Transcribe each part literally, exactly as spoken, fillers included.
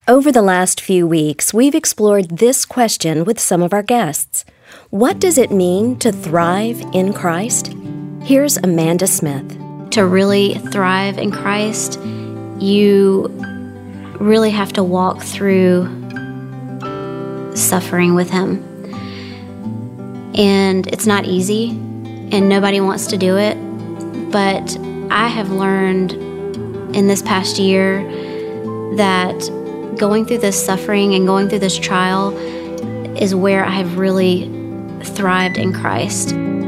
Over the last few weeks, we've explored this question with some of our guests. What does it mean to thrive in Christ? Here's Amanda Smith. To really thrive in Christ, you really have to walk through suffering with Him. And it's not easy, and nobody wants to do it. But I have learned in this past year that going through this suffering and going through this trial is where I have really thrived in Christ.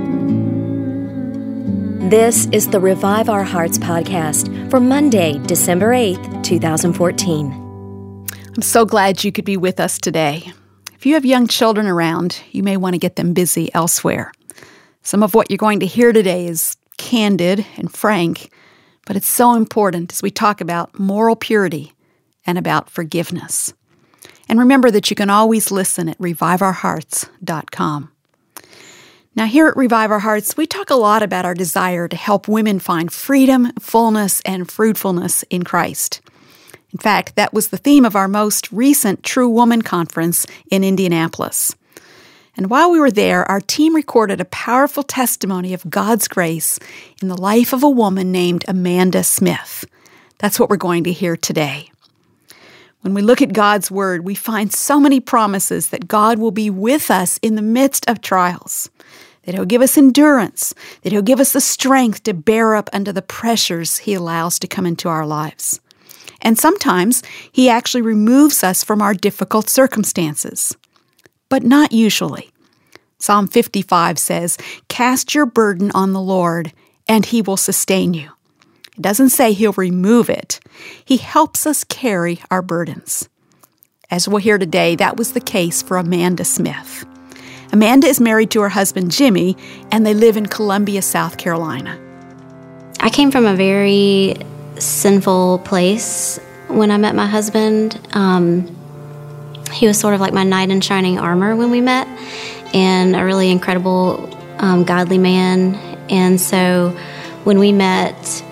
This is the Revive Our Hearts podcast for Monday, December eighth, twenty fourteen. I'm so glad you could be with us today. If you have young children around, you may want to get them busy elsewhere. Some of what you're going to hear today is candid and frank, but it's so important as we talk about moral purity and about forgiveness. And remember that you can always listen at revive our hearts dot com. Now, here at Revive Our Hearts, we talk a lot about our desire to help women find freedom, fullness, and fruitfulness in Christ. In fact, that was the theme of our most recent True Woman Conference in Indianapolis. And while we were there, our team recorded a powerful testimony of God's grace in the life of a woman named Amanda Smith. That's what we're going to hear today. When we look at God's Word, we find so many promises that God will be with us in the midst of trials, that He'll give us endurance, that He'll give us the strength to bear up under the pressures He allows to come into our lives. And sometimes He actually removes us from our difficult circumstances, but not usually. Psalm fifty-five says, "Cast your burden on the Lord, and He will sustain you." It doesn't say He'll remove it. He helps us carry our burdens. As we'll hear today, that was the case for Amanda Smith. Amanda is married to her husband, Jimmy, and they live in Columbia, South Carolina. I came from a very sinful place when I met my husband. Um, he was sort of like my knight in shining armor when we met, and a really incredible, um, godly man. And so when we met,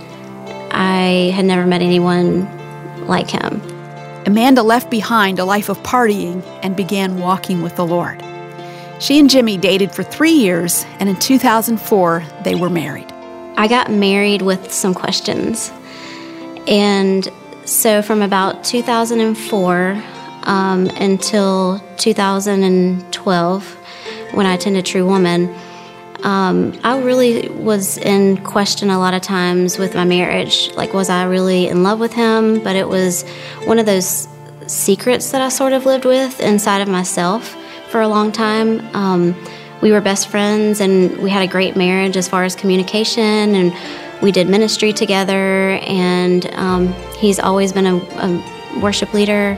I had never met anyone like him. Amanda left behind a life of partying and began walking with the Lord. She and Jimmy dated for three years, and in two thousand four, they were married. I got married with some questions. And so from about two thousand four um, until two thousand twelve, when I attended True Woman, Um, I really was in question a lot of times with my marriage. Like, was I really in love with him? But it was one of those secrets that I sort of lived with inside of myself for a long time. Um, we were best friends, and we had a great marriage as far as communication, and we did ministry together, and um, he's always been a, a worship leader,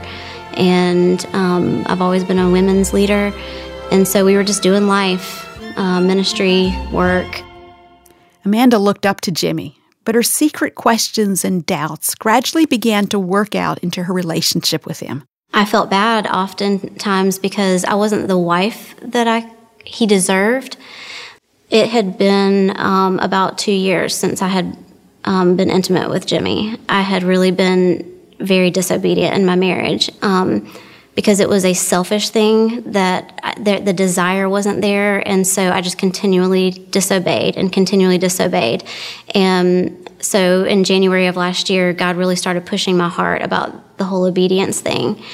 and um, I've always been a women's leader. And so we were just doing life. Uh, ministry, work. Amanda looked up to Jimmy, but her secret questions and doubts gradually began to work out into her relationship with him. I felt bad oftentimes because I wasn't the wife that I he deserved. It had been um, about two years since I had um, been intimate with Jimmy. I had really been very disobedient in my marriage. Um, because it was a selfish thing that I, the, the desire wasn't there, and so I just continually disobeyed and continually disobeyed. And so in January of last year, God really started pushing my heart about the whole obedience thing.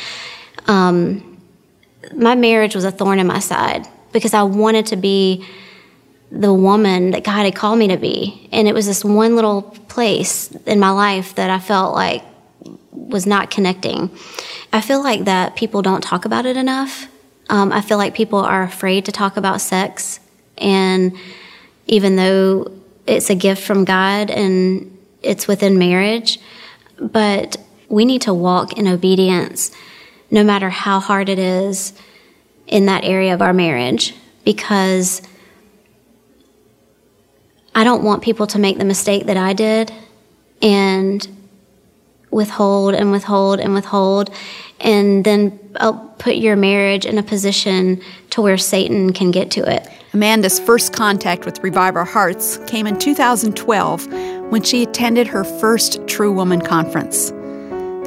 Um, my marriage was a thorn in my side because I wanted to be the woman that God had called me to be. And it was this one little place in my life that I felt like was not connecting. I feel like that people don't talk about it enough. Um, I feel like people are afraid to talk about sex, and even though it's a gift from God and it's within marriage, but we need to walk in obedience no matter how hard it is in that area of our marriage, because I don't want people to make the mistake that I did and withhold and withhold and withhold, and then uh, put your marriage in a position to where Satan can get to it. Amanda's first contact with Revive Our Hearts came in two thousand twelve when she attended her first True Woman Conference.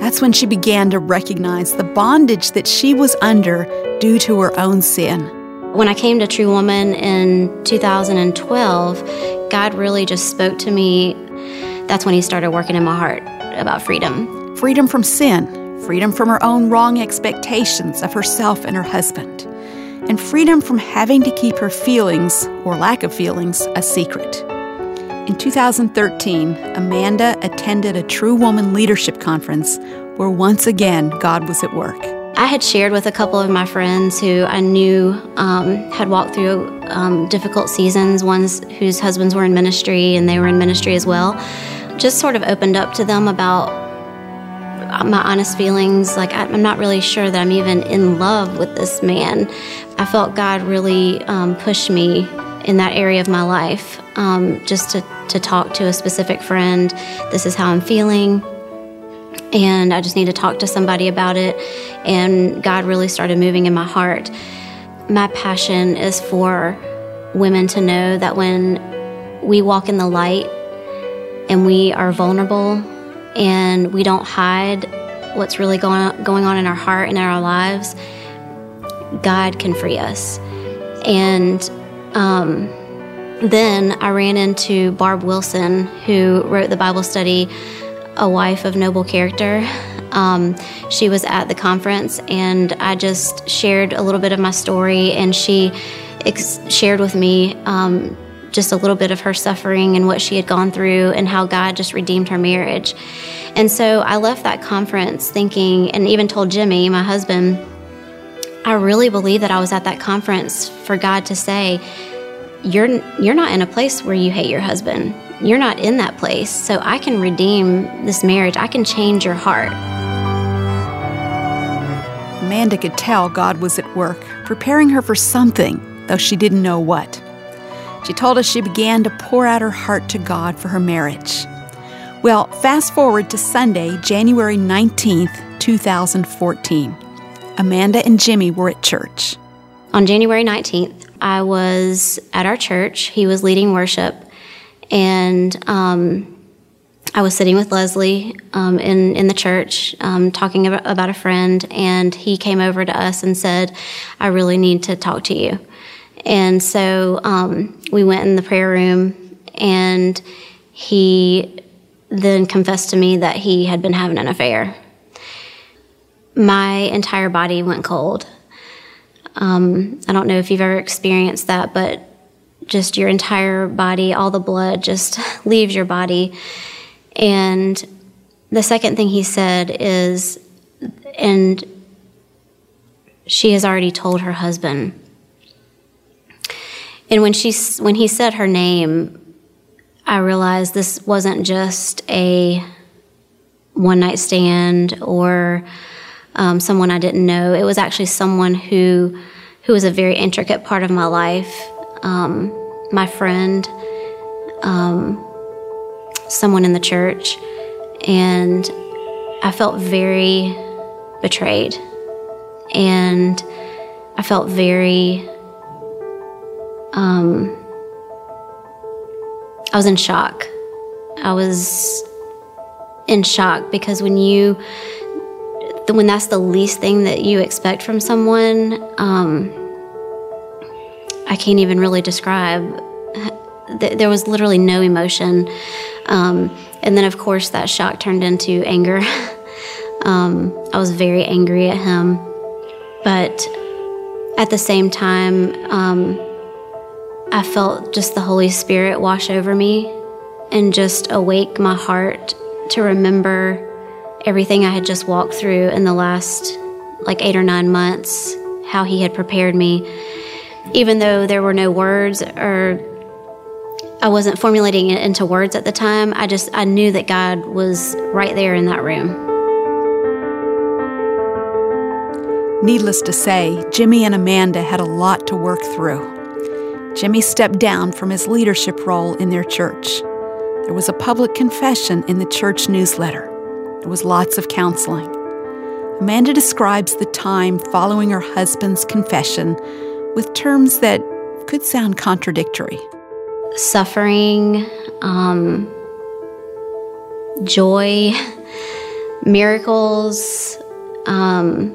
That's when she began to recognize the bondage that she was under due to her own sin. When I came to True Woman in two thousand twelve, God really just spoke to me. That's when He started working in my heart about freedom. Freedom from sin, freedom from her own wrong expectations of herself and her husband, and freedom from having to keep her feelings, or lack of feelings, a secret. In two thousand thirteen, Amanda attended a True Woman Leadership Conference where once again God was at work. I had shared with a couple of my friends who I knew um, had walked through um, difficult seasons, ones whose husbands were in ministry and they were in ministry as well. Just sort of opened up to them about my honest feelings. Like, I'm not really sure that I'm even in love with this man. I felt God really um, push me in that area of my life, um, just to, to talk to a specific friend. This is how I'm feeling, and I just need to talk to somebody about it. And God really started moving in my heart. My passion is for women to know that when we walk in the light and we are vulnerable and we don't hide what's really going on, going on in our heart and in our lives, God can free us. And um, then I ran into Barb Wilson, who wrote the Bible study, A Wife of Noble Character. Um, she was at the conference, and I just shared a little bit of my story, and she ex- shared with me um, just a little bit of her suffering and what she had gone through and how God just redeemed her marriage. And so I left that conference thinking, and even told Jimmy, my husband, I really believe that I was at that conference for God to say, you're you're not in a place where you hate your husband. You're not in that place, so I can redeem this marriage. I can change your heart. Amanda could tell God was at work, preparing her for something, though she didn't know what. She told us she began to pour out her heart to God for her marriage. Well, fast forward to Sunday, January nineteenth, two thousand fourteen. Amanda and Jimmy were at church. On January nineteenth, I was at our church. He was leading worship, and um, I was sitting with Leslie um, in, in the church um, talking about, about a friend, and he came over to us and said, I really need to talk to you. And so um, we went in the prayer room, and he then confessed to me that he had been having an affair. My entire body went cold. Um, I don't know if you've ever experienced that, but just your entire body, all the blood just leaves your body. And the second thing he said is, and she has already told her husband. And when she, when he said her name, I realized this wasn't just a one-night stand or um, someone I didn't know. It was actually someone who who was a very intricate part of my life, um, my friend, um, someone in the church, and I felt very betrayed, and I felt very, um, I was in shock. I was in shock because when you, when that's the least thing that you expect from someone, um, I can't even really describe. There was literally no emotion. Um, and then, of course, that shock turned into anger. um, I was very angry at him. But at the same time, um, I felt just the Holy Spirit wash over me and just awake my heart to remember everything I had just walked through in the last like eight or nine months, how he had prepared me. Even though there were no words, or I wasn't formulating it into words at the time, I just, I knew that God was right there in that room. Needless to say, Jimmy and Amanda had a lot to work through. Jimmy stepped down from his leadership role in their church. There was a public confession in the church newsletter. There was lots of counseling. Amanda describes the time following her husband's confession with terms that could sound contradictory. Suffering, um, joy, miracles, um,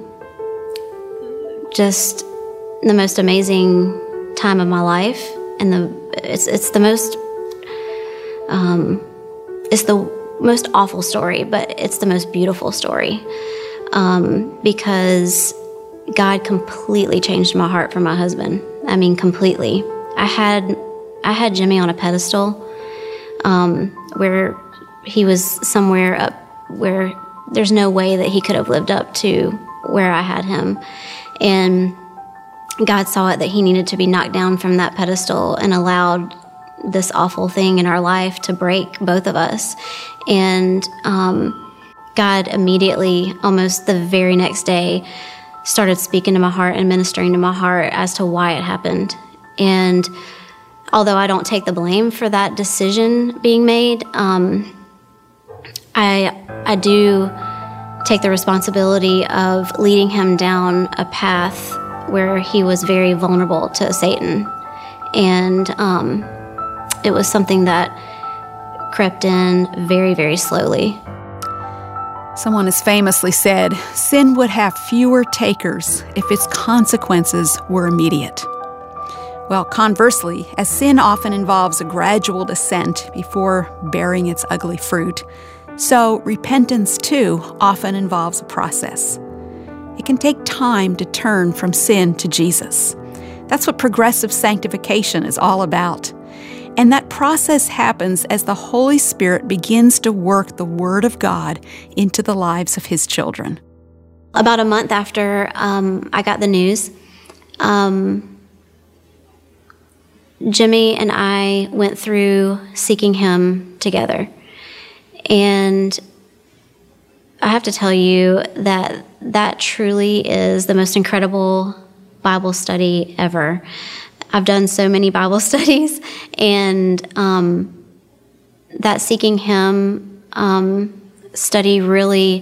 just the most amazing time of my life, and the it's it's the most um, it's the most awful story, but it's the most beautiful story, um, because God completely changed my heart for my husband. I mean, completely. I had I had Jimmy on a pedestal, um, where he was somewhere up where there's no way that he could have lived up to where I had him, and God saw it that he needed to be knocked down from that pedestal and allowed this awful thing in our life to break both of us. And um, God immediately, almost the very next day, started speaking to my heart and ministering to my heart as to why it happened. And although I don't take the blame for that decision being made, um, I I do take the responsibility of leading him down a path where he was very vulnerable to Satan. And um, it was something that crept in very, very slowly. Someone has famously said, sin would have fewer takers if its consequences were immediate. Well, conversely, as sin often involves a gradual descent before bearing its ugly fruit, so repentance, too, often involves a process. It can take time to turn from sin to Jesus. That's what progressive sanctification is all about. And that process happens as the Holy Spirit begins to work the Word of God into the lives of His children. About a month after um, I got the news, um, Jimmy and I went through seeking Him together. And I have to tell you that that truly is the most incredible Bible study ever. I've done so many Bible studies, and um, that seeking Him um, study really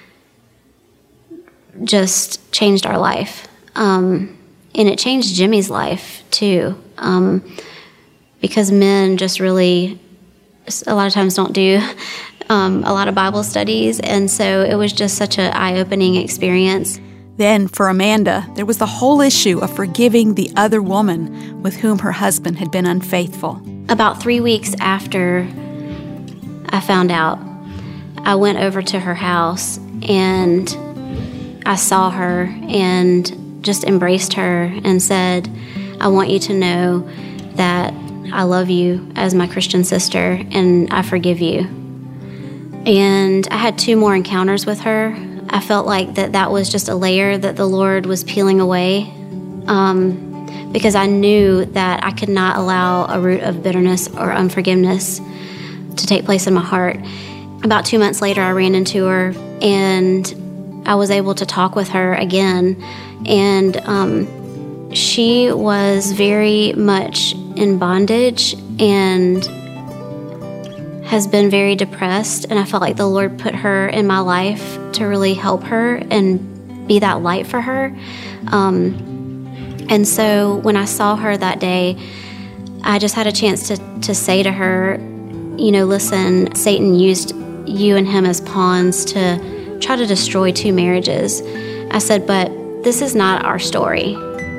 just changed our life. Um, and it changed Jimmy's life, too, um, because men just really, a lot of times don't do Um, a lot of Bible studies, and so it was just such an eye-opening experience. Then, for Amanda, there was the whole issue of forgiving the other woman with whom her husband had been unfaithful. About three weeks after I found out, I went over to her house, and I saw her and just embraced her and said, I want you to know that I love you as my Christian sister, and I forgive you. And I had two more encounters with her. I felt like that that was just a layer that the Lord was peeling away, um, because I knew that I could not allow a root of bitterness or unforgiveness to take place in my heart. About two months later, I ran into her, and I was able to talk with her again. And um, she was very much in bondage and has been very depressed, and I felt like the Lord put her in my life to really help her and be that light for her. Um, and so when I saw her that day, I just had a chance to, to say to her, you know, listen, Satan used you and him as pawns to try to destroy two marriages. I said, but this is not our story.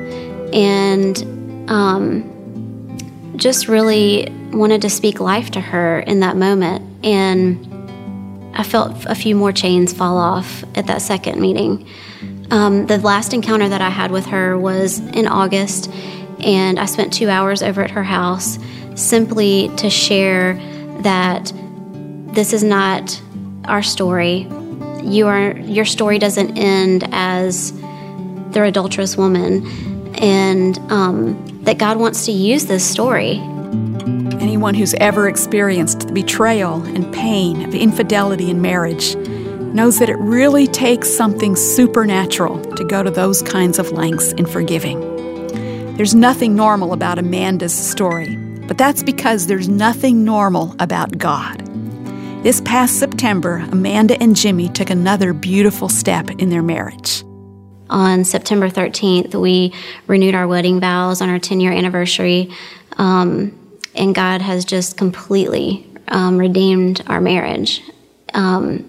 And um, just really wanted to speak life to her in that moment. And I felt a few more chains fall off at that second meeting. Um, the last encounter that I had with her was in August, and I spent two hours over at her house simply to share that this is not our story. You are, your story doesn't end as the adulterous woman, and um, that God wants to use this story. Anyone who's ever experienced the betrayal and pain of infidelity in marriage knows that it really takes something supernatural to go to those kinds of lengths in forgiving. There's nothing normal about Amanda's story, but that's because there's nothing normal about God. This past September, Amanda and Jimmy took another beautiful step in their marriage. On September thirteenth, we renewed our wedding vows on our ten-year anniversary, um, and God has just completely um, redeemed our marriage. Um,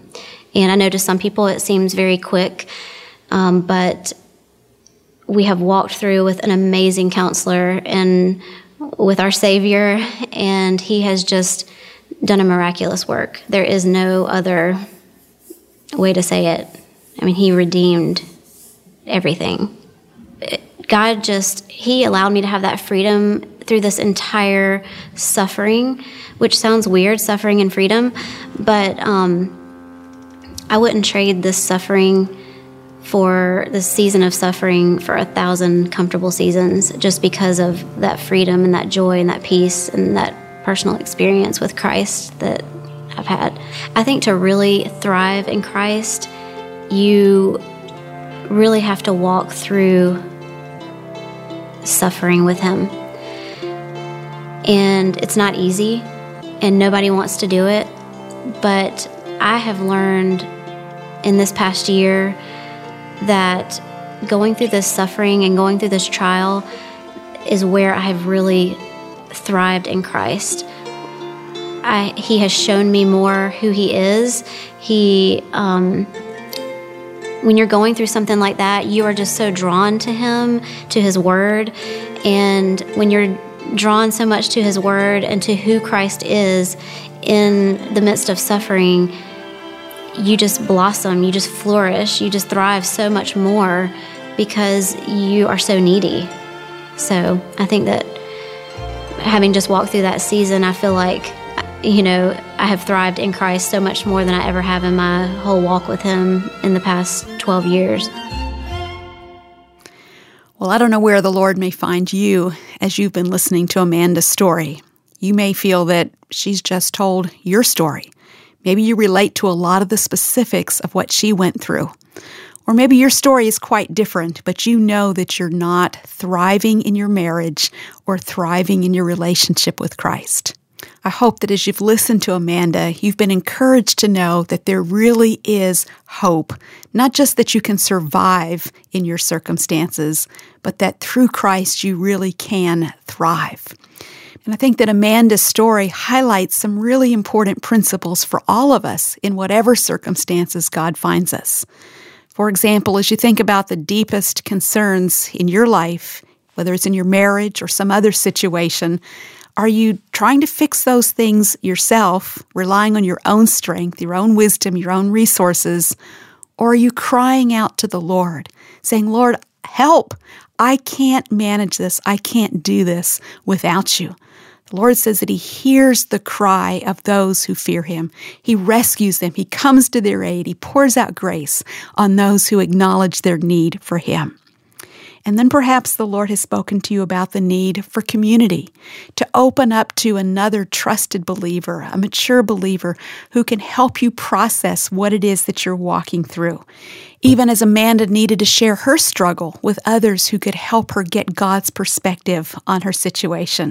And I know to some people it seems very quick, um, but we have walked through with an amazing counselor and with our Savior, and he has just done a miraculous work. There is no other way to say it. I mean, he redeemed everything. God just, he allowed me to have that freedom through this entire suffering, which sounds weird, suffering and freedom, but um, I wouldn't trade this suffering for this season of suffering for a thousand comfortable seasons, just because of that freedom and that joy and that peace and that personal experience with Christ that I've had. I think to really thrive in Christ, you really have to walk through suffering with him. And it's not easy, and nobody wants to do it, but I have learned in this past year that going through this suffering and going through this trial is where I have really thrived in Christ. I, he has shown me more who he is. He, um, when you're going through something like that, you are just so drawn to him, to his word. And when you're drawn so much to his word and to who Christ is in the midst of suffering, you just blossom, you just flourish, you just thrive so much more because you are so needy. So I think that having just walked through that season, I feel like, you know, I have thrived in Christ so much more than I ever have in my whole walk with him in the past twelve years. Well, I don't know where the Lord may find you as you've been listening to Amanda's story. You may feel that she's just told your story. Maybe you relate to a lot of the specifics of what she went through. Or maybe your story is quite different, but you know that you're not thriving in your marriage or thriving in your relationship with Christ. I hope that as you've listened to Amanda, you've been encouraged to know that there really is hope. Not just that you can survive in your circumstances, but that through Christ you really can thrive. And I think that Amanda's story highlights some really important principles for all of us in whatever circumstances God finds us. For example, as you think about the deepest concerns in your life, whether it's in your marriage or some other situation, are you trying to fix those things yourself, relying on your own strength, your own wisdom, your own resources, or are you crying out to the Lord, saying, Lord, help! I can't manage this. I can't do this without you. The Lord says that he hears the cry of those who fear him. He rescues them. He comes to their aid. He pours out grace on those who acknowledge their need for him. And then perhaps the Lord has spoken to you about the need for community, to open up to another trusted believer, a mature believer who can help you process what it is that you're walking through. Even as Amanda needed to share her struggle with others who could help her get God's perspective on her situation.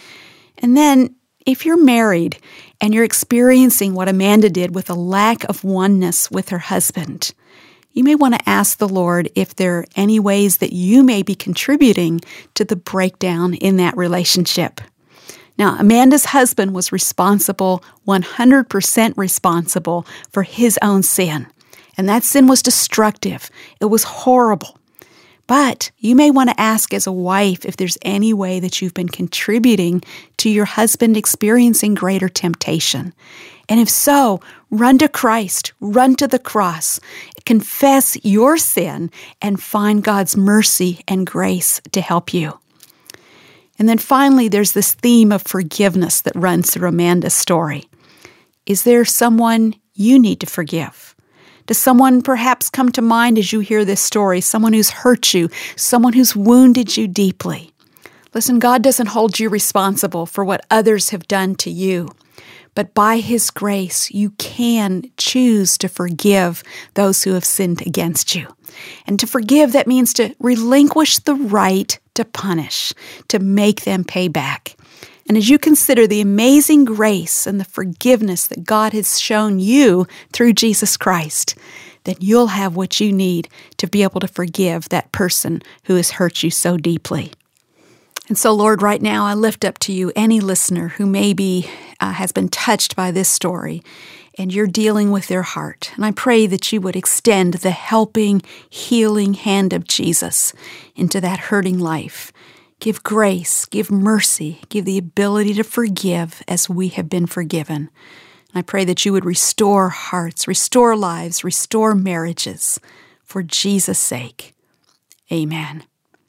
And then, if you're married and you're experiencing what Amanda did with a lack of oneness with her husband, you may want to ask the Lord if there are any ways that you may be contributing to the breakdown in that relationship. Now, Amanda's husband was responsible, one hundred percent responsible for his own sin. And that sin was destructive. It was horrible. But you may want to ask as a wife if there's any way that you've been contributing to your husband experiencing greater temptation. And if so, run to Christ, run to the cross, confess your sin, and find God's mercy and grace to help you. And then finally, there's this theme of forgiveness that runs through Amanda's story. Is there someone you need to forgive? Does someone perhaps come to mind as you hear this story, someone who's hurt you, someone who's wounded you deeply? Listen, God doesn't hold you responsible for what others have done to you, but by his grace, you can choose to forgive those who have sinned against you. And to forgive, that means to relinquish the right to punish, to make them pay back. And as you consider the amazing grace and the forgiveness that God has shown you through Jesus Christ, then you'll have what you need to be able to forgive that person who has hurt you so deeply. And so, Lord, right now I lift up to you any listener who maybe uh, has been touched by this story and you're dealing with their heart. And I pray that you would extend the helping, healing hand of Jesus into that hurting life. Give grace, give mercy, give the ability to forgive as we have been forgiven. And I pray that you would restore hearts, restore lives, restore marriages for Jesus' sake. Amen.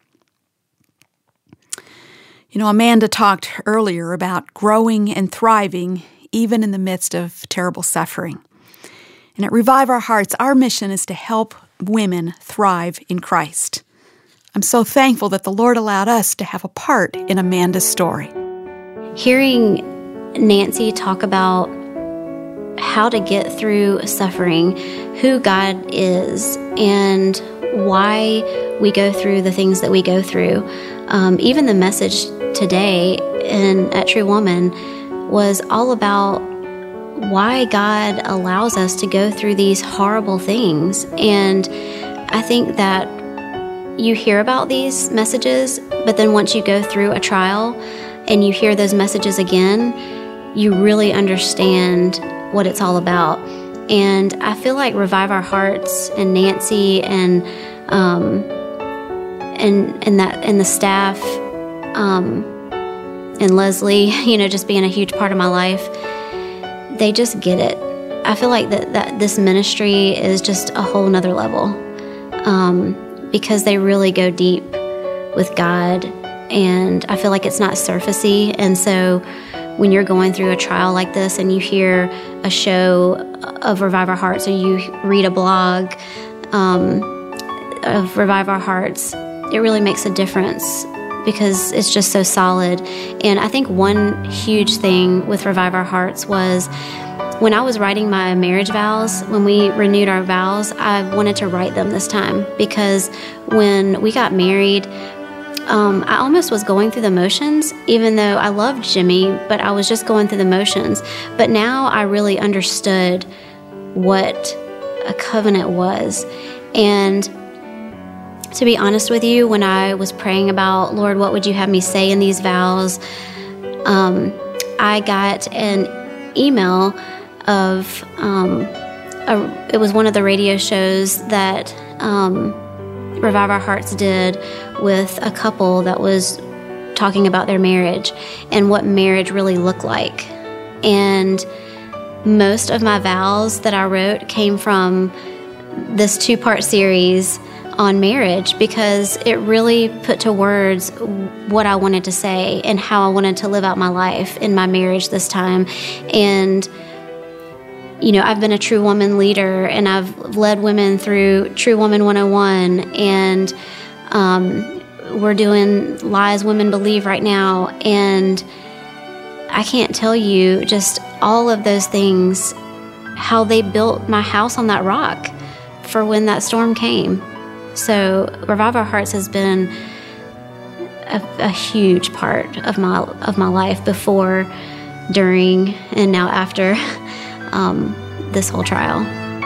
You know, Amanda talked earlier about growing and thriving even in the midst of terrible suffering. And at Revive Our Hearts, our mission is to help women thrive in Christ. I'm so thankful that the Lord allowed us to have a part in Amanda's story. Hearing Nancy talk about how to get through suffering, who God is, and why we go through the things that we go through. Um, even the message today in at True Woman was all about why God allows us to go through these horrible things. And I think that you hear about these messages, but then once you go through a trial and you hear those messages again, you really understand what it's all about. And I feel like Revive Our Hearts and Nancy and um, and and that and the staff um, and Leslie, you know, just being a huge part of my life, they just get it. I feel like that that this ministry is just a whole nother level um, because they really go deep with God, and I feel like it's not surfacey. And so when you're going through a trial like this and you hear a show of Revive Our Hearts or you read a blog um, of Revive Our Hearts, it really makes a difference because it's just so solid. And I think one huge thing with Revive Our Hearts was when I was writing my marriage vows, when we renewed our vows, I wanted to write them this time because when we got married, Um, I almost was going through the motions, even though I loved Jimmy, but I was just going through the motions. But now I really understood what a covenant was. And to be honest with you, when I was praying about, Lord, what would you have me say in these vows? Um, I got an email of, um, a, it was one of the radio shows that um, Revive Our Hearts did with a couple that was talking about their marriage and what marriage really looked like. And most of my vows that I wrote came from this two-part series on marriage because it really put to words what I wanted to say and how I wanted to live out my life in my marriage this time. And you know, I've been a True Woman leader, and I've led women through True Woman one oh one, and um, we're doing Lies Women Believe right now, and I can't tell you just all of those things, how they built my house on that rock for when that storm came. So Revive Our Hearts has been a, a huge part of my of my life before, during, and now after Um, this whole trial.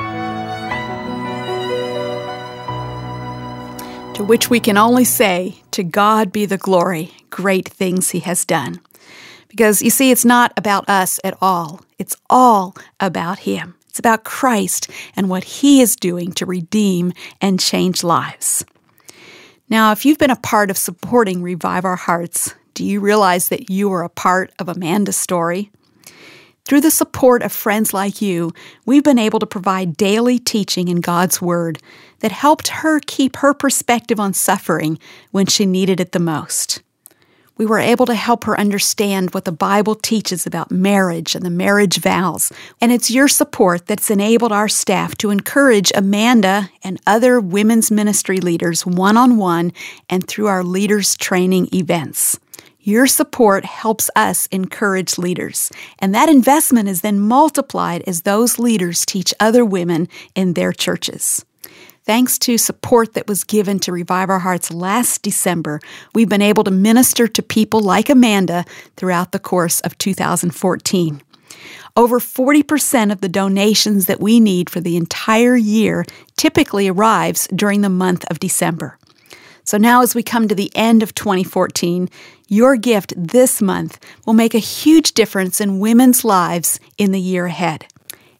To which we can only say, to God be the glory, great things He has done. Because, you see, it's not about us at all. It's all about Him. It's about Christ and what He is doing to redeem and change lives. Now, if you've been a part of supporting Revive Our Hearts, do you realize that you are a part of Amanda's story? Through the support of friends like you, we've been able to provide daily teaching in God's Word that helped her keep her perspective on suffering when she needed it the most. We were able to help her understand what the Bible teaches about marriage and the marriage vows, and it's your support that's enabled our staff to encourage Amanda and other women's ministry leaders one-on-one and through our leaders training events. Your support helps us encourage leaders, and that investment is then multiplied as those leaders teach other women in their churches. Thanks to support that was given to Revive Our Hearts last December, we've been able to minister to people like Amanda throughout the course of two thousand fourteen. Over forty percent of the donations that we need for the entire year typically arrives during the month of December. So now as we come to the end of twenty fourteen, your gift this month will make a huge difference in women's lives in the year ahead.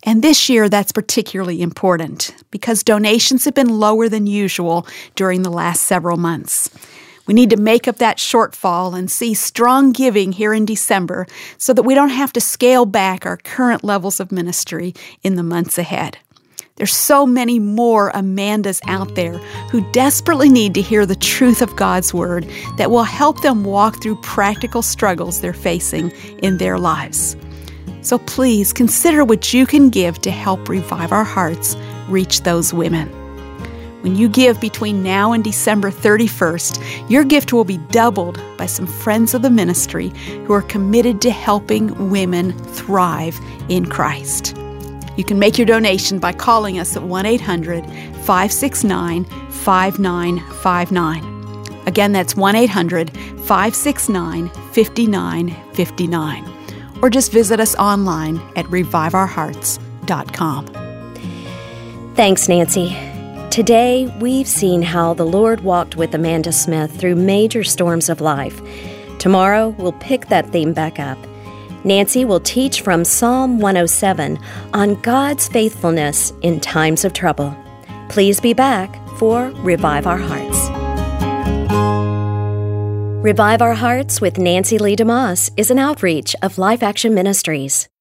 And this year, that's particularly important because donations have been lower than usual during the last several months. We need to make up that shortfall and see strong giving here in December so that we don't have to scale back our current levels of ministry in the months ahead. There's so many more Amandas out there who desperately need to hear the truth of God's Word that will help them walk through practical struggles they're facing in their lives. So please consider what you can give to help Revive Our Hearts reach those women. When you give between now and December thirty-first, your gift will be doubled by some friends of the ministry who are committed to helping women thrive in Christ. You can make your donation by calling us at one eight hundred, five six nine, five nine five nine. Again, that's one eight hundred, five six nine, five nine five nine. Or just visit us online at revive our hearts dot com. Thanks, Nancy. Today, we've seen how the Lord walked with Amanda Smith through major storms of life. Tomorrow, we'll pick that theme back up. Nancy will teach from Psalm one oh seven on God's faithfulness in times of trouble. Please be back for Revive Our Hearts. Revive Our Hearts with Nancy Lee DeMoss is an outreach of Life Action Ministries.